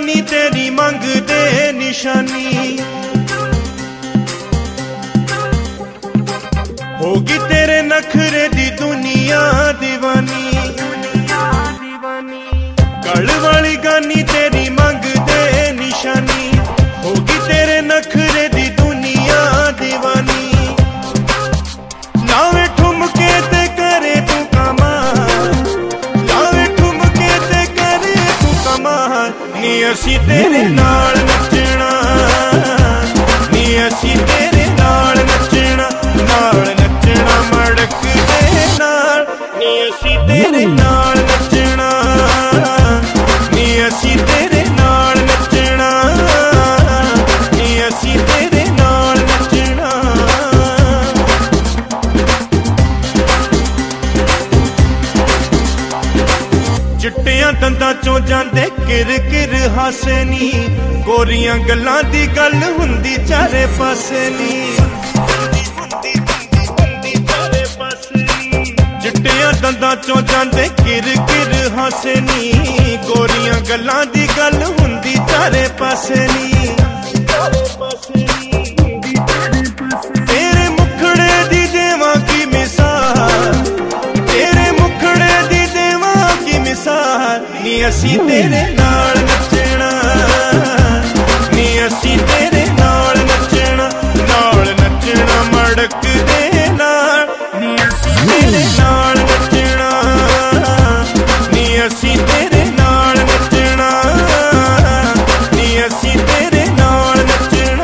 गानी तेरी मंगदे निशानी। होगी तेरे नखरे दी दुनिया दीवानी। गल वाली गानी तेरी मंगदे निशानी। होगी तेरे नखरे दी दुनिया दीवानी। लावे ठुमके ते करे तू कमाल, लावे ठुमके ते करे तू कमाल। नी असी तेरे नाल नचना, नी असी तेरे नाल नचना, नाल नचना मड़क दे नाल। नी असी तेरे नाल नचना, नी असी तेरे नाल नचना, नी असी तेरे नाल नचना। चिट्टियां दंदां चों जांदे किर किर हासे नी। गोरियां गल्लां दी गल हुंदी चारे पासे नी। चिट्टियां दंदां चों जांदे किर किर हासे नी। गोरियां गल्लां दी गल हुंदी चारे पासे नी। तेरे मुखड़े दी देवां की मिसाल, तेरे मुखड़े दी देवां की मिसाल। नी असी तेरे नाल नचना, नी असी तेरे नाल नचना, नाल नचना मड़क दे नाल। नी असी तेरे नाल नचना, नी असी तेरे नाल नचना, नी असी तेरे नाल नचना।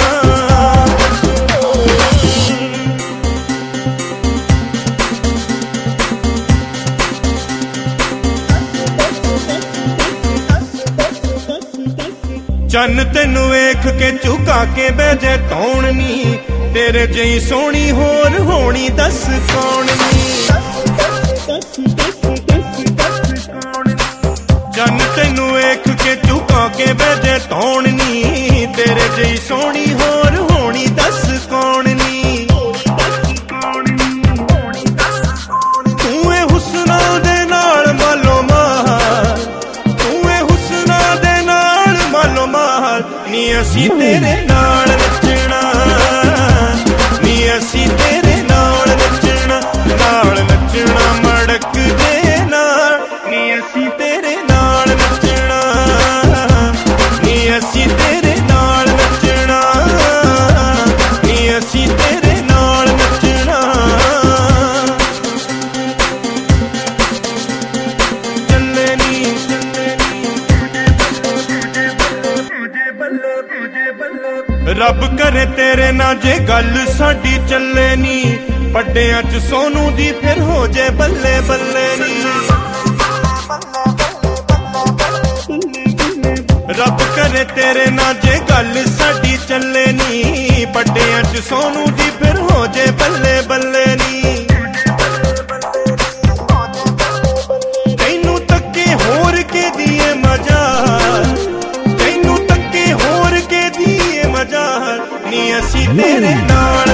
चन्न तेनू वेख के झुका के बह जाए धौन नी। तेरे जई सोहनी होर होनी दस कौन नी। चन्न तेनू वेख के झुका के बह जाए धौन नी। तेरे जई सोहनी होर होनी दस कौन नी। तू ए हुस्ना दे नाल मालो माल, तू ए हुस्ना दे नाल मालो माल। नी असी तेरे नाल नचना, नी असी तेरे नाल नचना, नाल नचना मड़क दे नाल। नी असी तेरे नाल नचना, नी असी तेरे नाल नचना, नी असी तेरे नाल नचना। चले नी रब करे तेरे ना जे गल साडी चले नी। पड्डियां च सोनू दी फिर हो जे बल्ले बल्ले नी। रब करे तेरे ना जे गल साडी चले नी। पड्डियां च सोनू दी फिर हो जे बल्ले बल्ले नी। तैनू तक्के होर के दिए मजाल, तैनू तक्के होर के दिए मजाल। नी असी तेरे नाल